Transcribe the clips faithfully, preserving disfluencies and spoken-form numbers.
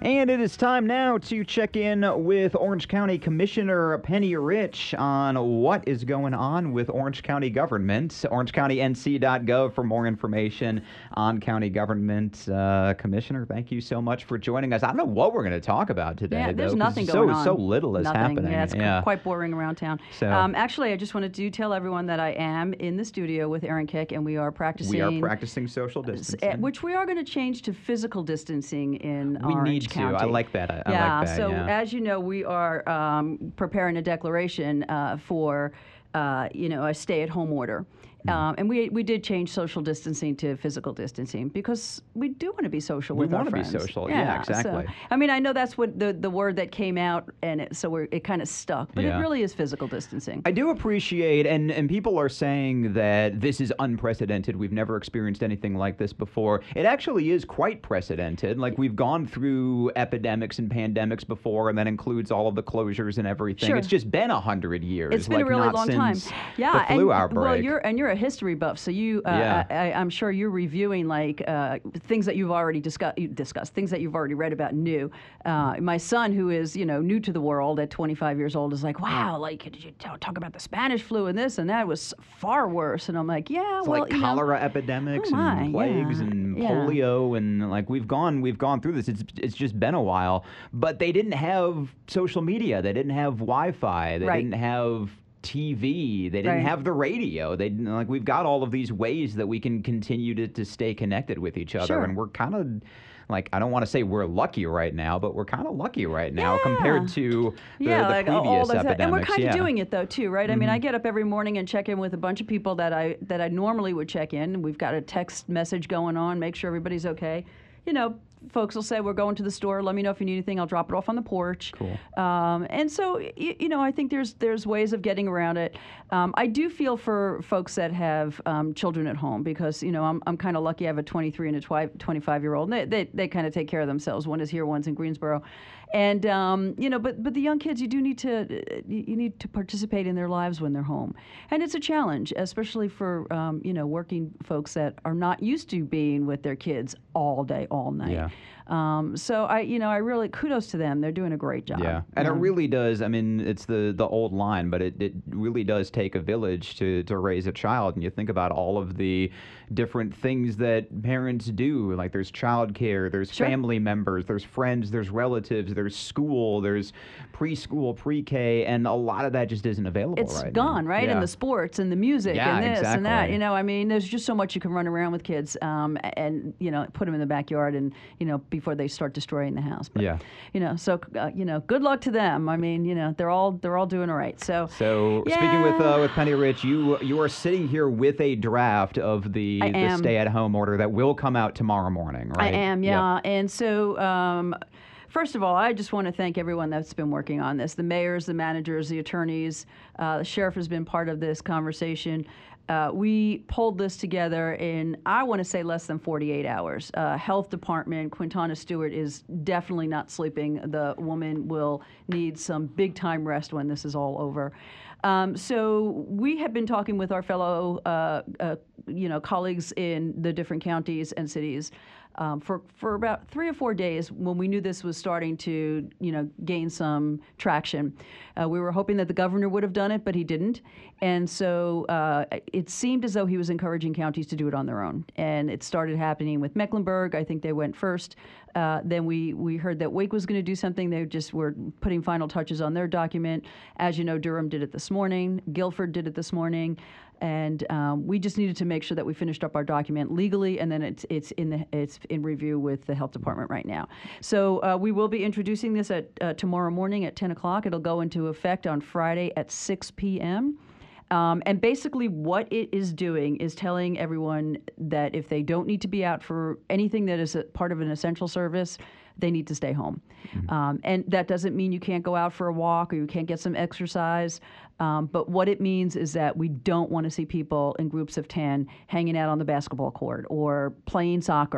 And it is time now to check in with Orange County Commissioner Penny Rich on what is going on with Orange County government. orange county n c dot gov for more information on county government. Uh, Commissioner, thank you so much for joining us. I don't know what we're going to talk about today. Yeah, there's though, nothing so, going on. So little is nothing. happening. Yeah, it's yeah. quite boring around town. So, um, actually, I just wanted to tell everyone that I am in the studio with Aaron Kick, and we are practicing. We are practicing social distancing. Which we are going to change to physical distancing in we Orange need County. to. I like that. I, yeah, I like that. So yeah. as you know, we are um, preparing a declaration uh, for, uh, you know, a stay-at-home order. Um, and we we did change social distancing to physical distancing because we do want to be social we with our friends. We friends. want to be social. Yeah, yeah exactly. So, I mean, I know that's what the, the word that came out, and it, so we're, it kind of stuck. But yeah. it really is physical distancing. I do appreciate, and, and people are saying that this is unprecedented. We've never experienced anything like this before. It actually is quite precedented. Like, we've gone through epidemics and pandemics before, and that includes all of the closures and everything. Sure. It's just been a hundred years. It's been like, a really not long time. since Yeah, the flu and, outbreak. Well, you're and you're a history buff, so you, uh, yeah. I, I, I'm sure you're reviewing like uh, things that you've already discussed, discussed, things that you've already read about new. Uh, my son, who is you know new to the world at twenty-five years old, is like, wow, like did you t- talk about the Spanish flu and this and that? It was far worse. And I'm like, yeah, it's well, like you cholera know, epidemics oh my, and plagues yeah, and yeah. polio and like we've gone we've gone through this. It's it's just been a while, but they didn't have social media. They didn't have Wi-Fi. They right. didn't have T V. They didn't right. have the radio. They didn't, like we've got all of these ways that we can continue to, to stay connected with each other, sure. and we're kind of like I don't want to say we're lucky right now, but we're kind of lucky right now yeah. compared to the, yeah, the like previous all those, epidemics. and we're kind yeah. of doing it though too, right? Mm-hmm. I mean, I get up every morning and check in with a bunch of people that I that I normally would check in. We've got a text message going on, make sure everybody's okay. You know, folks will say, we're going to the store. Let me know if you need anything. I'll drop it off on the porch. Cool. Um, and so, you, you know, I think there's there's ways of getting around it. Um, I do feel for folks that have um, children at home because, you know, I'm I'm kind of lucky. I have a twenty-three and a twenty-five-year-old. And they, they, they kind of take care of themselves. One is here, one's in Greensboro. And, um, you know, but but the young kids, you do need to you need to participate in their lives when they're home. And it's a challenge, especially for, um, you know, working folks that are not used to being with their kids all day, all night. Yeah. Um, so I, you know, I really kudos to them. They're doing a great job. Yeah, and yeah. it really does. I mean, it's the, the old line, but it, it really does take a village to, to raise a child. And you think about all of the different things that parents do. Like there's childcare, there's sure. family members, there's friends, there's relatives, there's school, there's preschool, pre-K, and a lot of that just isn't available it's right It's gone, now. right? Yeah. And the sports and the music yeah, and this exactly. and that. You know, I mean, there's just so much you can run around with kids um, and, you know, put them in the backyard and, you know, before they start destroying the house. But, yeah. You know, so, uh, you know, good luck to them. I mean, you know, they're all they're all doing all right. So, so yeah. speaking with uh, with Penny Rich, you you are sitting here with a draft of the, the stay-at-home order that will come out tomorrow morning, right? I am, yeah. Yep. And so, um, first of all, I just want to thank everyone that's been working on this. The mayors, the managers, the attorneys, uh, the sheriff has been part of this conversation. Uh, we pulled this together in, I want to say, less than forty-eight hours. Uh, Health Department, Quintana Stewart is definitely not sleeping. The woman will need some big time rest when this is all over. Um, so we have been talking with our fellow, uh, uh, you know, colleagues in the different counties and cities um, for for about three or four days when we knew this was starting to, you know, gain some traction. Uh, we were hoping that the governor would have done it, but he didn't. And so uh, it seemed as though he was encouraging counties to do it on their own. And it started happening with Mecklenburg. I think they went first. Uh, then we, we heard that Wake was going to do something. They just were putting final touches on their document. As you know, Durham did it this morning. Guilford did it this morning. And um, we just needed to make sure that we finished up our document legally, and then it's it's in the it's in review with the health department right now. So uh, we will be introducing this at uh, tomorrow morning at ten o'clock. It'll go into effect on Friday at six p.m. Um, and basically what it is doing is telling everyone that if they don't need to be out for anything that is a part of an essential service, they need to stay home. Mm-hmm. Um, and that doesn't mean you can't go out for a walk or you can't get some exercise. Um, but what it means is that we don't want to see people in groups of ten hanging out on the basketball court or playing soccer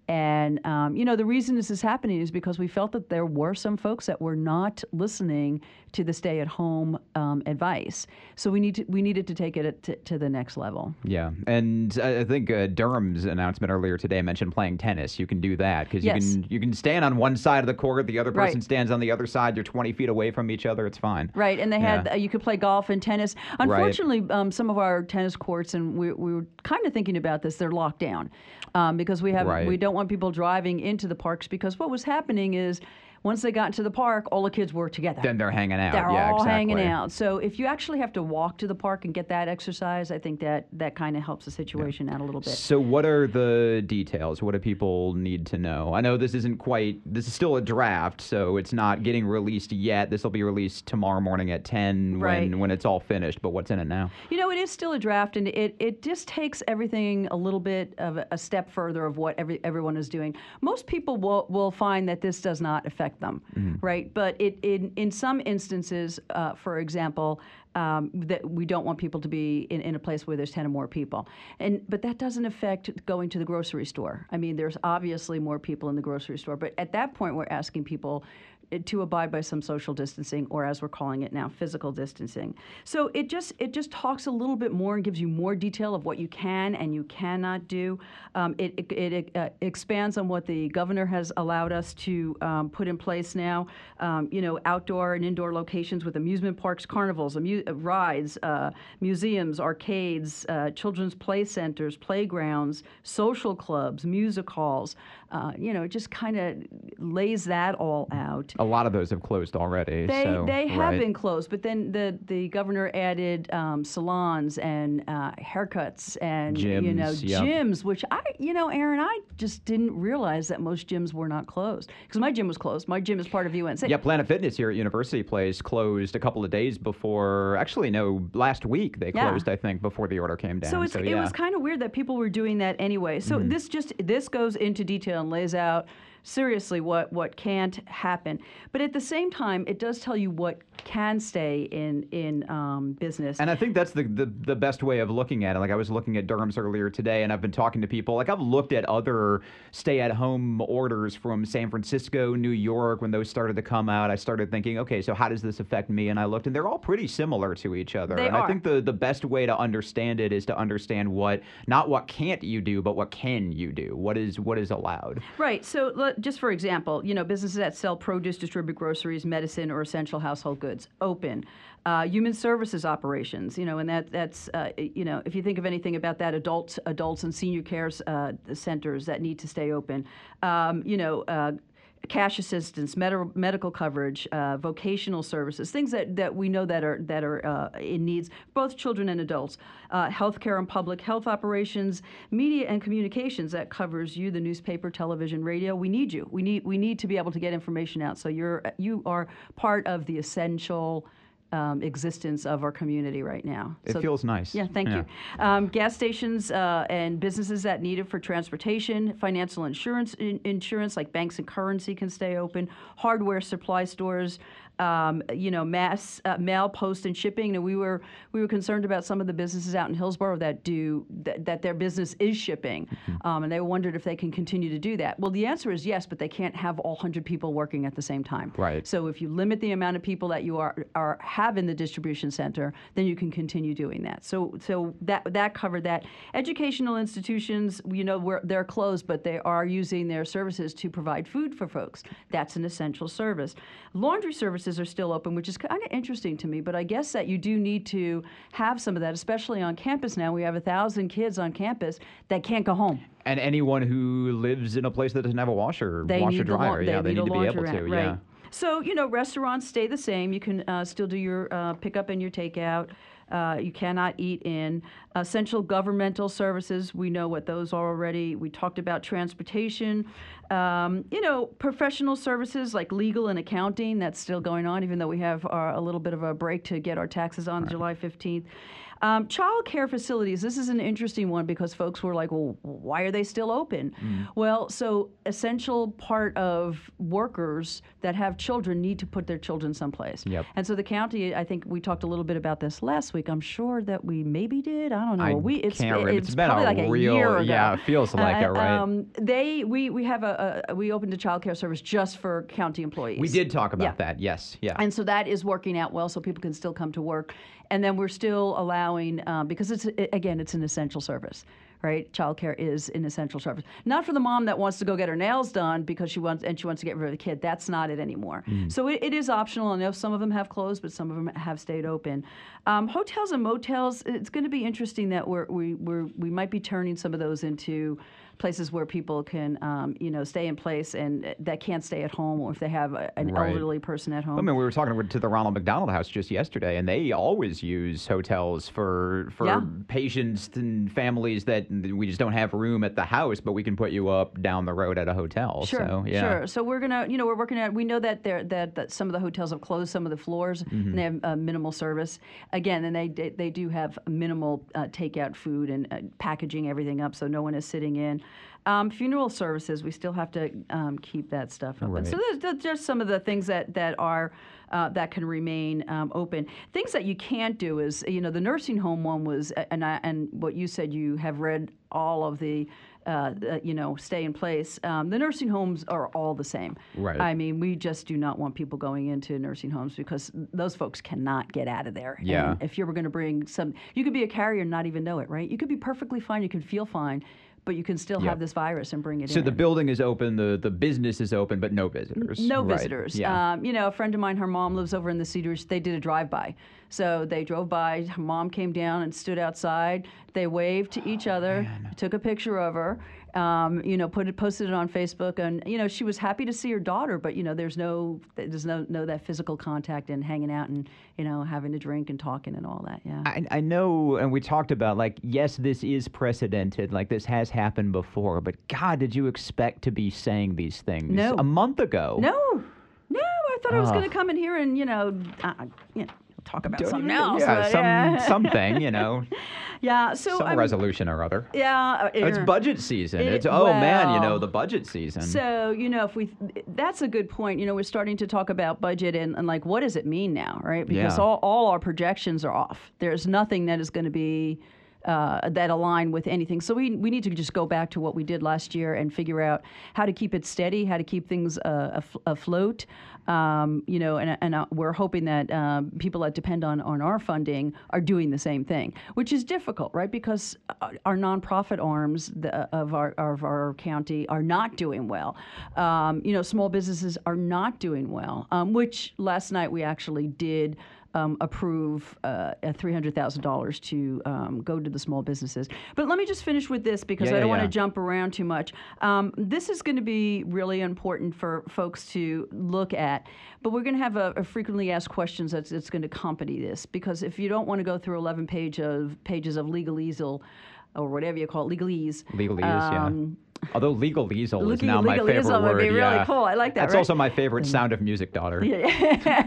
And, um, you know, the reason this is happening is because we felt that there were some folks that were not listening to the stay-at-home um, advice. So we need to, we needed to take it to, to the next level. Yeah, and I think uh, Durham's announcement earlier today mentioned playing tennis. You can do that because Yes. you can you can stand on one side of the court, the other person Right. stands on the other side. You're twenty feet away from each other. It's fine. Right, and they had Yeah. uh, you could play golf and tennis. Unfortunately, um, some of our tennis courts, and we, we were kind of thinking about this, they're locked down um, because we have Right. we don't want people driving into the parks, because what was happening is once they got into the park, all the kids were together. Then they're hanging out. They're yeah, all exactly. hanging out. So if you actually have to walk to the park and get that exercise, I think that that kind of helps the situation out a little bit. So what are the details? What do people need to know? I know this isn't quite, this is still a draft, so it's not getting released yet. This will be released tomorrow morning at ten Right. when, when it's all finished, but what's in it now? You know, it is still a draft, and it, it just takes everything a little bit of a, a step further of what every, everyone is doing. Most people will, will find that this does not affect them, right? But it, in, in some instances, uh, for example, um, that we don't want people to be in, in a place where there's ten or more people. And but that doesn't affect going to the grocery store. I mean, there's obviously more people in the grocery store, but at that point, we're asking people to abide by some social distancing, or as we're calling it now, physical distancing. So it just it just talks a little bit more and gives you more detail of what you can and you cannot do. Um, it it, it uh, expands on what the governor has allowed us to um, put in place now. Um, you know, outdoor and indoor locations with amusement parks, carnivals, amu- uh, rides, uh, museums, arcades, uh, children's play centers, playgrounds, social clubs, music halls. Uh, you know, it just kind of lays that all out. A lot of those have closed already. They so, they have right. been closed, but then the, the governor added um, salons and uh, haircuts and you know Gyms, yep. gyms, which I you know Aaron, I just didn't realize that most gyms were not closed, because my gym was closed. My gym is part of U N C. Yeah, Planet Fitness here at University Place closed a couple of days before, actually, no, last week they Yeah. closed, I think, before the order came down. So, it's, so it yeah. was kind of weird that people were doing that anyway. So Mm-hmm. this just this goes into detail and lays out seriously what, what can't happen. But at the same time, it does tell you what can stay in in um, business. And I think that's the, the the best way of looking at it. Like, I was looking at Durham's earlier today, and I've been talking to people. Like, I've looked at other stay-at-home orders from San Francisco, New York. When those started to come out, I started thinking, okay, so how does this affect me? And I looked, and they're all pretty similar to each other. They and are. I think the, the best way to understand it is to understand what, not what can't you do, but what can you do? What is what is allowed? Right. So let- just for example, you know, businesses that sell produce, distribute groceries, medicine, or essential household goods, open. Uh, human services operations, you know, and that that's, uh, you know, if you think of anything about that, adults, adults and senior care uh, centers that need to stay open, um, you know, uh, cash assistance, med- medical coverage, uh, vocational services, things that, that we know that are that are uh, in needs, both children and adults, uh, healthcare and public health operations, media and communications that covers you, the newspaper, television, radio. We need you. We need we need to be able to get information out. So you're you are part of the essential Um, existence of our community right now. It So- feels nice. Yeah, thank you. Um, gas stations uh, and businesses that need it for transportation, financial insurance, in, insurance like banks and currency can stay open. Hardware supply stores, um, you know, mass uh, mail, post, and shipping. And we were we were concerned about some of the businesses out in Hillsborough that do that, that their business is shipping, Mm-hmm. um, and they wondered if they can continue to do that. Well, the answer is yes, but they can't have all one hundred people working at the same time. Right. So if you limit the amount of people that you are are have in the distribution center, then you can continue doing that. So so that that covered that. Educational institutions, you know, we're, they're closed, but they are using their services to provide food for folks. That's an essential service. Laundry services are still open, which is kind of interesting to me, but I guess that you do need to have some of that, especially on campus now. We have a thousand kids on campus that can't go home. And anyone who lives in a place that doesn't have a washer, They washer need the dryer, lau- yeah, they they need need a to be able laundromat, to, right. yeah. So, you know, restaurants stay the same. You can uh, still do your uh, pickup and your takeout. Uh, you cannot eat in. Essential governmental services, we know what those are already. We talked about transportation. Um, you know, professional services like legal and accounting, that's still going on, even though we have uh, a little bit of a break to get our taxes on July fifteenth. Um, child care facilities, this is an interesting one because folks were like, well, why are they still open? Mm. Well, so essential part of workers that have children need to put their children someplace. Yep. And so the county, I think we talked a little bit about this last week. I'm sure that we maybe did. I don't know. I we, it's, can't remember. It's, it's been probably a like a real, year ago. Yeah, it feels like uh, it, right? Um, they, we, we have a, a, we opened a child care service just for county employees. We did talk about yeah. that, yes. Yeah. And so that is working out well, so people can still come to work. And then we're still allowing, um, because it's, it, again, it's an essential service, right? Childcare is an essential service. Not for the mom that wants to go get her nails done because she wants, and she wants to get rid of the kid. That's not it anymore. Mm. So it, it is optional. I know some of them have closed, but some of them have stayed open. Um, hotels and motels, it's going to be interesting that we're, we we're, we might be turning some of those into places where people can, um, you know, stay in place and that can't stay at home, or if they have a, an right. elderly person at home. I mean, we were talking to the Ronald McDonald House just yesterday, and they always use hotels for for yeah. patients and families that we just don't have room at the house, but we can put you up down the road at a hotel. Sure, so, yeah. sure. So we're gonna, you know, we're working at. We know that there that, that some of the hotels have closed some of the floors, mm-hmm. and they have uh, minimal service. Again, and they they, they do have minimal uh, takeout food and uh, packaging everything up, so no one is sitting in. Um, funeral services, we still have to um, keep that stuff open. Right. So there's, there's just some of the things that that are uh, that can remain um, open. Things that you can't do is, you know, the nursing home one was, and I, and what you said, you have read all of the. Uh, uh, you know, stay in place. Um, the nursing homes are all the same. Right. I mean, we just do not want people going into nursing homes because those folks cannot get out of there. Yeah. And if you were going to bring some, you could be a carrier and not even know it, right? You could be perfectly fine. You could feel fine, but you can still yep. have this virus and bring it so in. So the building is open, the, the business is open, but no visitors. No right. visitors. Yeah. Um, you know, a friend of mine, her mom lives over in the Cedars. They did a drive-by. So they drove by. Her mom came down and stood outside. They waved to each other, man. took a picture of her. Um, you know, put it, posted it on Facebook, and you know, she was happy to see her daughter, but you know, there's no, there's no, no that physical contact and hanging out and you know, having a drink and talking and all that. Yeah. I, I know, and we talked about like, yes, this is precedented, like this has happened before, but God, did you expect to be saying these things no. a month ago? No, no, I thought I was oh. going to come in here and you know, uh, you know. talk about Don't something even, else. Yeah, but, some, yeah. something, you know. Yeah, so some I mean, resolution or other. Yeah, uh, it's budget season. It, it's oh well, man, you know, the budget season. So you know, if we, that's a good point. You know, we're starting to talk about budget and, and like, what does it mean now, right? Because yeah. all all our projections are off. There's nothing that is going to be. Uh, that align with anything. So we we need to just go back to what we did last year and figure out how to keep it steady, how to keep things uh, af- afloat. Um, you know, and, and uh, we're hoping that um, people that depend on, on our funding are doing the same thing, which is difficult, right? Because our nonprofit arms the, of our of our county are not doing well. Um, you know, small businesses are not doing well, um, which last night we actually did. Um, approve uh, three hundred thousand dollars to um, go to the small businesses. But let me just finish with this because yeah, I don't yeah, want to yeah. jump around too much. Um, this is going to be really important for folks to look at, but we're going to have a, a frequently asked questions that's, that's going to accompany this, because if you don't want to go through eleven page of, pages of legalese or whatever you call it, legalese. Legalese, um, yeah. Although legal-easel is Legal, now my favorite would word. be really yeah. cool. I like that. That's right? also my favorite Sound of Music daughter. Yeah.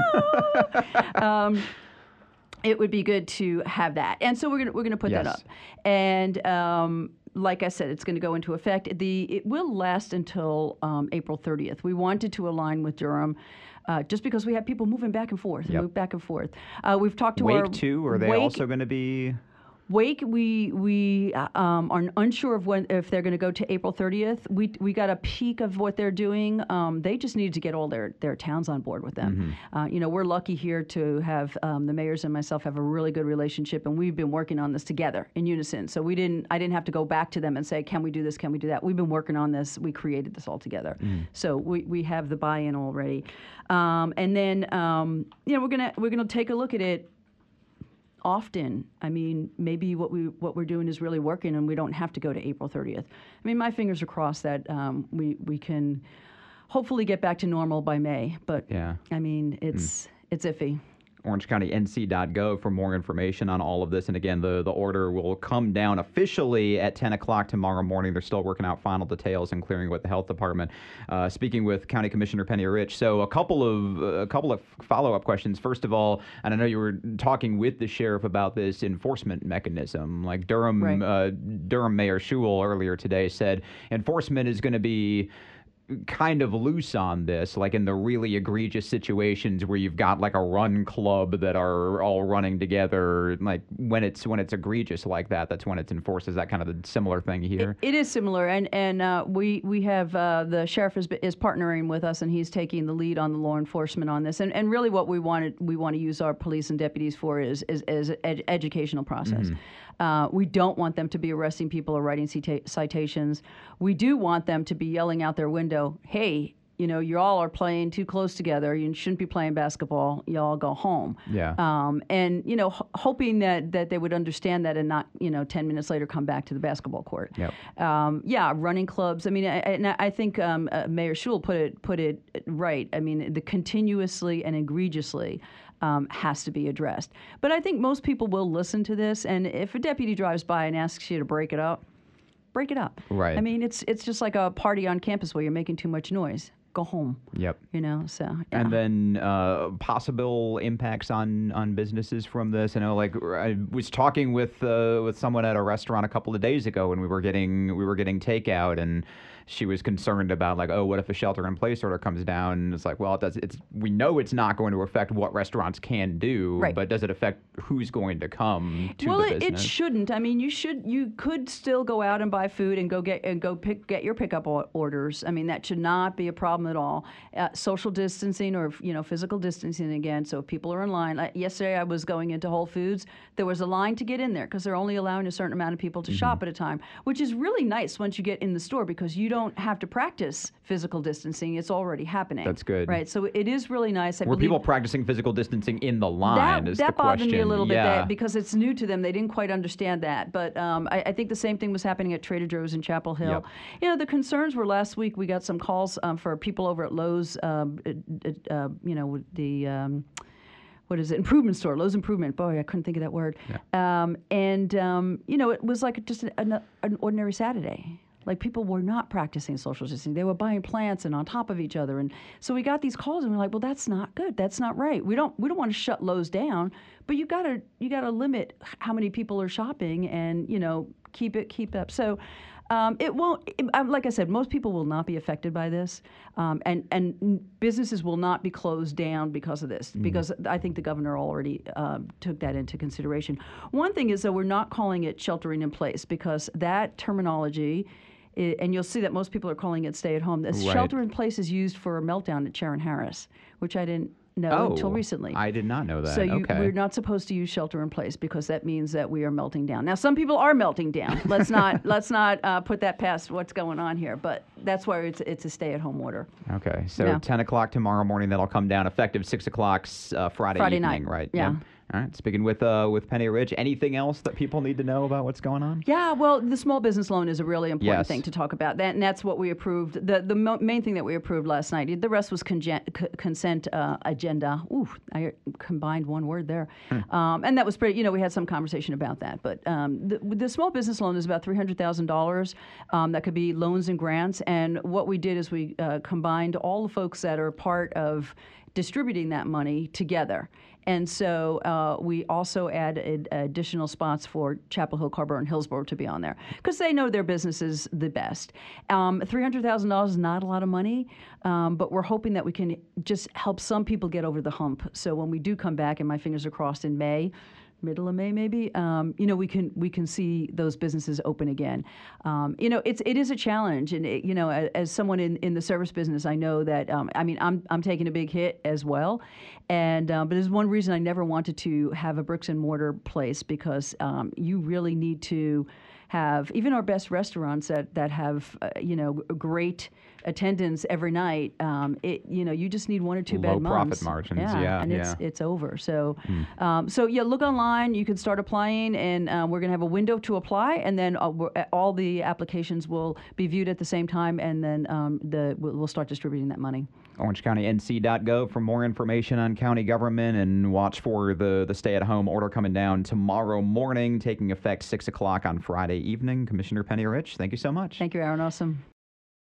um, it would be good to have that, and so we're gonna we're gonna put yes. that up, and um, like I said, it's going to go into effect. The it will last until um, April thirtieth. We wanted to align with Durham. Uh, just because we have people moving back and forth, yep. move back and forth. Uh, we've talked to Wake our too. Are they Wake, also going to be? Wake, we we um, are unsure of when if they're going to go to April thirtieth. We we got a peek of what they're doing. Um, they just needed to get all their, their towns on board with them. Mm-hmm. Uh, you know, we're lucky here to have um, the mayors and myself have a really good relationship, and we've been working on this together in unison. So we didn't I didn't have to go back to them and say, can we do this? Can we do that? We've been working on this. We created this all together. Mm-hmm. So we, we have the buy-in already, um, and then um, you know we're gonna we're gonna take a look at it. Often, I mean, maybe what we what we're doing is really working, and we don't have to go to April thirtieth. I mean, my fingers are crossed that um, we we can hopefully get back to normal by May. But yeah. I mean, it's mm. it's iffy. orange county n c dot gov for more information on all of this. And again, the, the order will come down officially at ten o'clock tomorrow morning. They're still working out final details and clearing with the health department. Uh, speaking with County Commissioner Penny Rich. So a couple of uh, a couple of follow-up questions. First of all, and I know you were talking with the sheriff about this enforcement mechanism. Like Durham, Right. uh, Durham Mayor Schewel earlier today said enforcement is going to be kind of loose on this, like in the really egregious situations where you've got like a run club that are all running together. Like when it's when it's egregious like that, that's when it's enforced. Is that kind of the similar thing here? It, it is similar, and and uh, we we have uh, the sheriff is is partnering with us, and he's taking the lead on the law enforcement on this. And and really, what we wanted we want to use our police and deputies for is is, is ed- educational process. Mm-hmm. Uh, we don't want them to be arresting people or writing cita- citations. We do want them to be yelling out their window, hey, you know, you all are playing too close together. You shouldn't be playing basketball. You all go home. Yeah. Um, and, you know, h- hoping that, that they would understand that and not, you know, ten minutes later come back to the basketball court. Yep. Um, yeah, running clubs. I mean, I, and I think um, uh, Mayor Schewel put it, put it right. I mean, the continuously and egregiously Um, has to be addressed. But I think most people will listen to this, and if a deputy drives by and asks you to break it up, break it up. Right. I mean, it's it's just like a party on campus where you're making too much noise. Go home. Yep. You know, so. Yeah. And then uh, possible impacts on, on businesses from this. I know, like I was talking with uh, with someone at a restaurant a couple of days ago, when we were getting we were getting takeout, and she was concerned about like, oh, what if a shelter-in-place order comes down? And it's like, well, it does. It's we know it's not going to affect what restaurants can do, Right. but does it affect who's going to come to well, the it, it business? shouldn't. I mean, you should. You could still go out and buy food and go get and go pick get your pickup o- orders. I mean, that should not be a problem at all. Uh, social distancing or you know physical distancing again. So if people are in line, like yesterday I was going into Whole Foods. There was a line to get in there because they're only allowing a certain amount of people to mm-hmm. shop at a time, which is really nice once you get in the store because you don't have to practice physical distancing. It's already happening. That's good. Right. So it is really nice. I Were believe people practicing physical distancing in the line? That, is that the bothered question. me a little bit yeah. that, because it's new to them. They didn't quite understand that. But um, I, I think the same thing was happening at Trader Joe's in Chapel Hill. Yep. You know, the concerns were last week we got some calls um, for people over at Lowe's, um, uh, uh, you know, the... Um, what is it? Improvement store, Lowe's Improvement. Boy, I couldn't think of that word. Yeah. Um, and, um, you know, it was like just an, an ordinary Saturday. Like people were not practicing social distancing. They were buying plants and on top of each other. And so we got these calls and we're like, well, that's not good. That's not right. We don't we don't want to shut Lowe's down, but you gotta you gotta limit how many people are shopping and, you know, keep it keep up. So Um, it won't, it, like I said, most people will not be affected by this, um, and, and businesses will not be closed down because of this, mm. because I think the governor already uh, took that into consideration. One thing is that we're not calling it sheltering in place, because that terminology, I, and you'll see that most people are calling it stay at home. This right. shelter in place is used for a meltdown at Sharon Harris, which I didn't know oh, until recently. I did not know that. So you, okay. we're not supposed to use shelter in place because that means that we are melting down. Now, some people are melting down. Let's not let's not uh, put that past what's going on here. But that's why it's it's a stay-at-home order. Okay, so yeah. ten o'clock tomorrow morning. That'll come down effective six o'clock uh, Friday, Friday evening, night. right? Yeah. Yep. All right. Speaking with uh, with Penny Rich, anything else that people need to know about what's going on? Yeah, well, the small business loan is a really important yes. thing to talk about. That, and that's what we approved. The the mo- main thing that we approved last night. The rest was congen- c- consent uh, agenda. Ooh, I combined one word there. Hmm. Um, and that was pretty, you know, we had some conversation about that. But um, the, the small business loan is about three hundred thousand dollars. Um, that could be loans and grants. And what we did is we uh, combined all the folks that are part of distributing that money together. And so uh, we also added additional spots for Chapel Hill, Carrboro, and Hillsborough to be on there because they know their business is the best. Um, three hundred thousand dollars is not a lot of money, um, but we're hoping that we can just help some people get over the hump. So when we do come back, and my fingers are crossed in May, middle of May maybe, um, you know, we can we can see those businesses open again. Um, you know, it's it is a challenge, and it, you know, as, as someone in, in the service business, I know that. Um, I mean, I'm I'm taking a big hit as well, and um, but there's one reason I never wanted to have a bricks and mortar place because um, you really need to have, even our best restaurants that, that have, uh, you know, great attendance every night, um, it, you know, you just need one or two bad Low months. profit margins, yeah, and yeah. it's it's over. So, um, so yeah, look online. You can start applying, and um, we're going to have a window to apply, and then uh, we're- all the applications will be viewed at the same time, and then um, the we'll we'll start distributing that money. orange county n c dot gov for more information on county government, and watch for the, the stay-at-home order coming down tomorrow morning, taking effect six o'clock on Friday evening. Commissioner Penny Rich, thank you so much. Thank you, Aaron. Awesome.